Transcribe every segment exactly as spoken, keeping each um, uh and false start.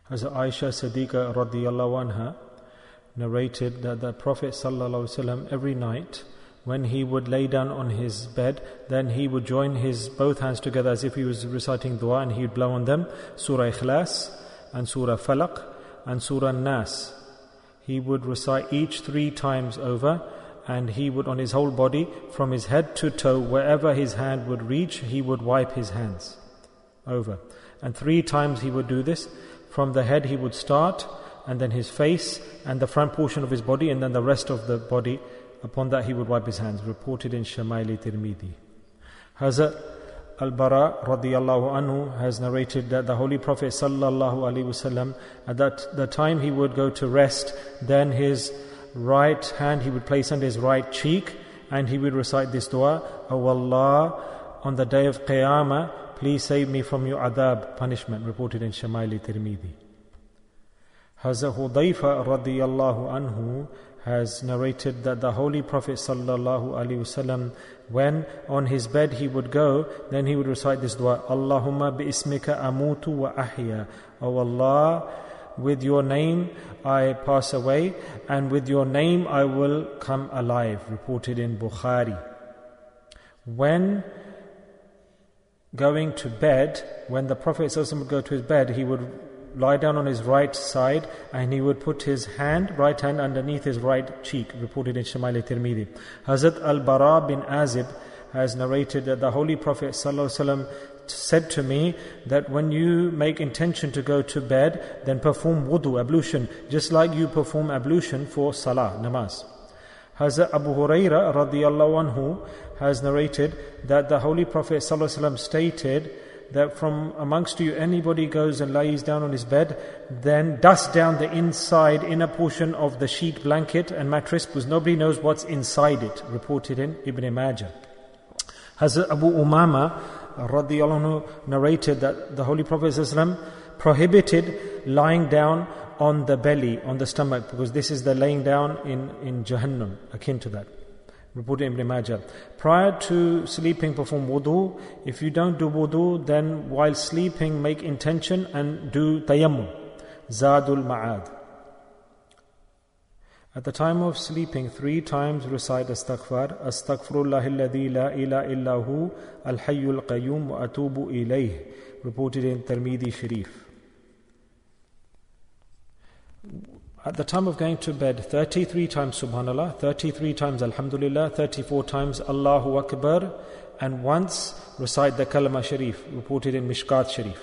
Hazrat Aisha Siddiqa radiyallahu anha narrated that the Prophet sallallahu alaihi wasallam every night, when he would lay down on his bed, then he would join his both hands together as if he was reciting dua, and he would blow on them Surah Ikhlas and Surah Falaq and Surah Nas. He would recite each three times over, and he would on his whole body, from his head to toe, wherever his hand would reach, he would wipe his hands over. And three times he would do this. From the head he would start, and then his face and the front portion of his body, and then the rest of the body. Upon that he would wipe his hands. Reported in Shamail Tirmidhi. Hazrat Al-Bara radiyallahu anhu has narrated that the Holy Prophet sallallahu alaihi wasallam, at that the time he would go to rest, then his right hand he would place under his right cheek, and he would recite this dua: "O Allah, on the day of Qiyamah, please save me from your adab, punishment." Reported in Shamail Tirmidhi. Hazrat Hudayfa radiyallahu anhu has narrated that the Holy Prophet sallallahu alaihi wasallam, when on his bed he would go, then he would recite this dua: "Allahumma bi ismika amutu wa ahya." O Allah, with your name I pass away, and with your name I will come alive. Reported in Bukhari. When going to bed, when the Prophet sallallahu alaihi wasallam would go to his bed, he would lie down on his right side, and he would put his hand, right hand underneath his right cheek. Reported in Shamail Tirmidhi. Hazrat Al-Bara bin Azib has narrated that the Holy Prophet ﷺ said to me that when you make intention to go to bed, then perform wudu, ablution, just like you perform ablution for salah, namaz. Hazrat Abu Huraira radiyallahu anhu has narrated that the Holy Prophet ﷺ stated that from amongst you anybody goes and lays down on his bed, then dust down the inside inner portion of the sheet, blanket and mattress, because nobody knows what's inside it. Reported in Ibn Majah. Hazrat Abu Umama radiyallahu anhu narrated that the Holy Prophet ﷺ prohibited lying down on the belly, on the stomach, because this is the laying down in, in Jahannam, akin to that. Reported in Ibn Majah. Prior to sleeping, perform wudu. If you don't do wudu, then while sleeping, make intention and do tayammum. Zadul Ma'ad. At the time of sleeping, three times recite astaghfar. Astaghfirullah alladhi la ilaha illahu al-hayyul qayyum wa atubu ilayh. Reported in Tirmidhi Sharif. At the time of going to bed, thirty-three times Subhanallah, thirty-three times Alhamdulillah, thirty-four times Allahu Akbar, and once recite the Kalama Sharif, reported in Mishkat Sharif.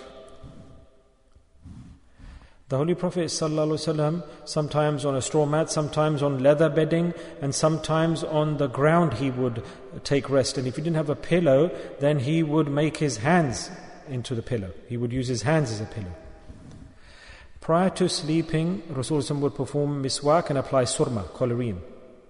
The Holy Prophet ﷺ, sometimes on a straw mat, sometimes on leather bedding, and sometimes on the ground he would take rest. And if he didn't have a pillow, then he would make his hands into the pillow. He would use his hands as a pillow. Prior to sleeping, Rasulullah would perform miswak and apply surma, colorine.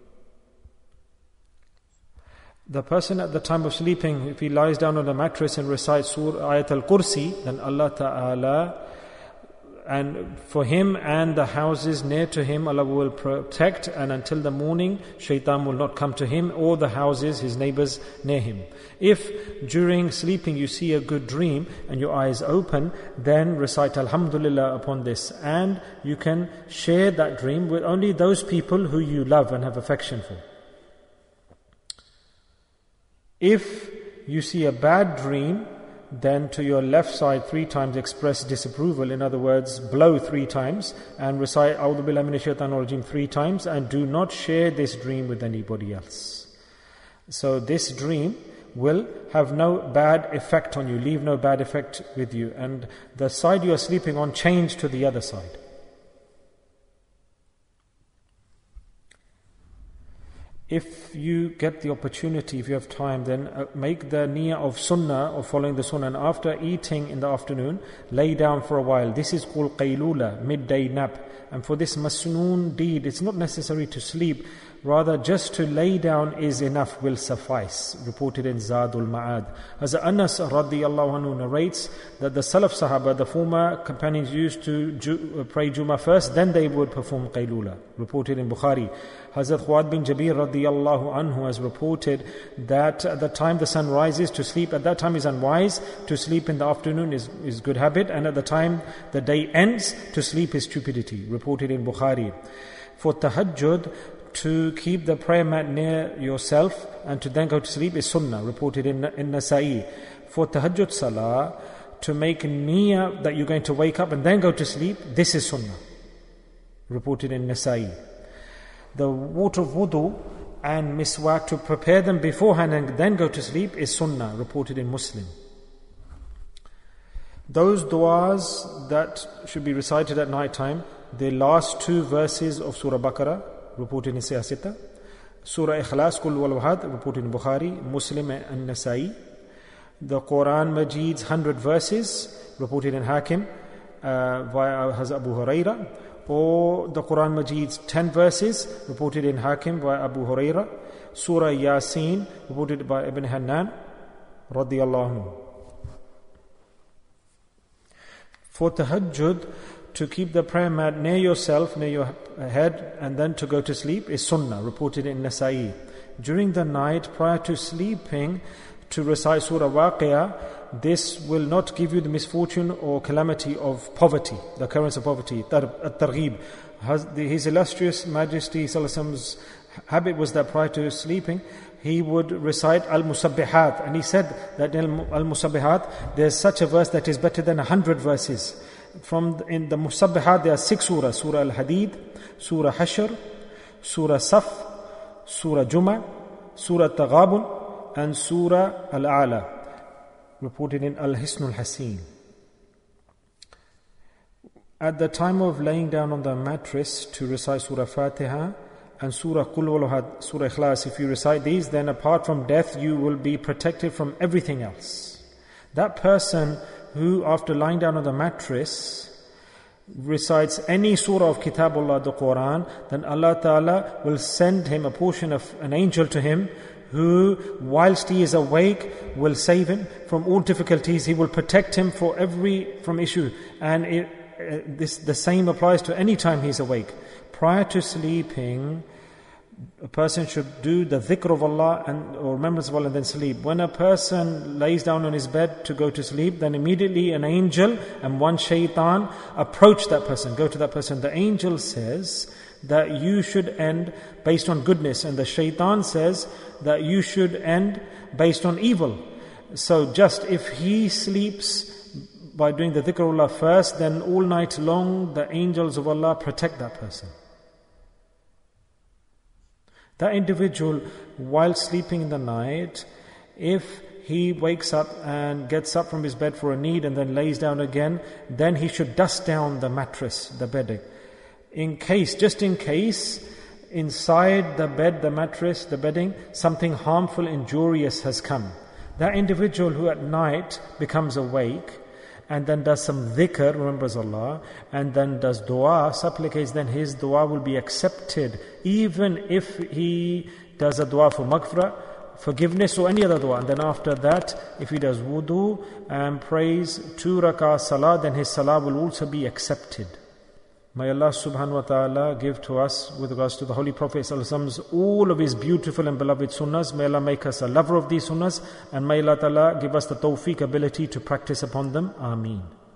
The person at the time of sleeping, if he lies down on a mattress and recites Surah Ayat al-Kursi, then Allah Ta'ala, and for him and the houses near to him, Allah will protect, and until the morning, shaitan will not come to him or the houses, his neighbors near him. If during sleeping you see a good dream and your eyes open, then recite Alhamdulillah upon this, and you can share that dream with only those people who you love and have affection for. If you see a bad dream, then to your left side three times express disapproval. In other words, blow three times and recite A'udhu Billahi Minash Shaitanir Rajeem three times, and do not share this dream with anybody else. So this dream will have no bad effect on you, leave no bad effect with you, and the side you are sleeping on, change to the other side. If you get the opportunity, if you have time, then uh, make the niyyah of sunnah, or following the sunnah, and after eating in the afternoon, lay down for a while. This is called qaylula, midday nap. And for this masnoon deed, it's not necessary to sleep. Rather, just to lay down is enough, will suffice. Reported in Zadul Ma'ad. As Anas radiyallahu anhu narrates that the Salaf Sahaba, the former companions, used to ju- pray Jummah first, then they would perform Qaylula. Reported in Bukhari. Hazrat Khuwayd bin Jabir radiyallahu anhu has reported that at the time the sun rises, to sleep at that time is unwise, to sleep in the afternoon is, is good habit, and at the time the day ends, to sleep is stupidity. Reported in Bukhari. For tahajjud, to keep the prayer mat near yourself and to then go to sleep is sunnah. Reported in, in Nasa'i. For tahajjud salah, to make niyyah that you're going to wake up and then go to sleep, this is sunnah. Reported in Nasa'i. The water of wudu and miswak, to prepare them beforehand and then go to sleep, is sunnah. Reported in Muslim. Those du'as that should be recited at night time, the last two verses of Surah Baqarah, reported in Siyasita. Surah Ikhlas, Kul wal Wahad, reported in Bukhari, Muslim and Nasa'i. The Quran Majid's hundred verses, reported in Hakim, uh, via Hazrat Abu Huraira. Or the Quran Majid's ten verses, reported in Hakim by Abu Huraira. Surah Yasin, reported by Ibn Hannan, radiyallahu anhu. For tahajjud, to keep the prayer mat near yourself, near your head, and then to go to sleep is sunnah, reported in Nasa'i. During the night, prior to sleeping, to recite Surah Waqi'ah, this will not give you the misfortune or calamity of poverty, the occurrence of poverty. At-Targhib. His illustrious Majesty Sallallahu habit was that prior to sleeping, he would recite Al-Musabbihat, and he said that in Al-Musabbihat, there's such a verse that is better than a hundred verses. From the, in the Musabbihat, there are six surahs: Surah Al-Hadid, Surah Hashr, Surah Saf, Surah Jum'ah, Surah Taghabun, and Surah Al-A'la. Reported in Al-Hisnul Hasin. At the time of laying down on the mattress to recite Surah Fatiha and Surah Qul wal Wahad, Surah Ikhlas, if you recite these, then apart from death, you will be protected from everything else. That person who, after lying down on the mattress, recites any surah of Kitabullah, the Quran, then Allah Ta'ala will send him a portion of an angel to him, who, whilst he is awake, will save him from all difficulties. He will protect him for every from issue. And it, uh, this the same applies to any time he's awake. Prior to sleeping, a person should do the dhikr of Allah and or remembrance of Allah and then sleep. When a person lays down on his bed to go to sleep, then immediately an angel and one shaitan approach that person, go to that person. The angel says that you should end based on goodness, and the shaitan says that you should end based on evil. So just if he sleeps by doing the dhikr of Allah first, then all night long the angels of Allah protect that person. That individual, while sleeping in the night, if he wakes up and gets up from his bed for a need and then lays down again, then he should dust down the mattress, the bedding. In case, just in case, inside the bed, the mattress, the bedding, something harmful, injurious has come. That individual who at night becomes awake and then does some dhikr, remembers Allah, and then does dua, supplicates, then his dua will be accepted, even if he does a dua for maghfirah, forgiveness, or any other dua. And then after that, if he does wudu and prays two rakah salah, then his salah will also be accepted. May Allah subhanahu wa ta'ala give to us, with regards to the Holy Prophet ﷺ, all of his beautiful and beloved sunnahs. May Allah make us a lover of these sunnahs, and may Allah ta'ala give us the tawfiq, ability to practice upon them. Ameen.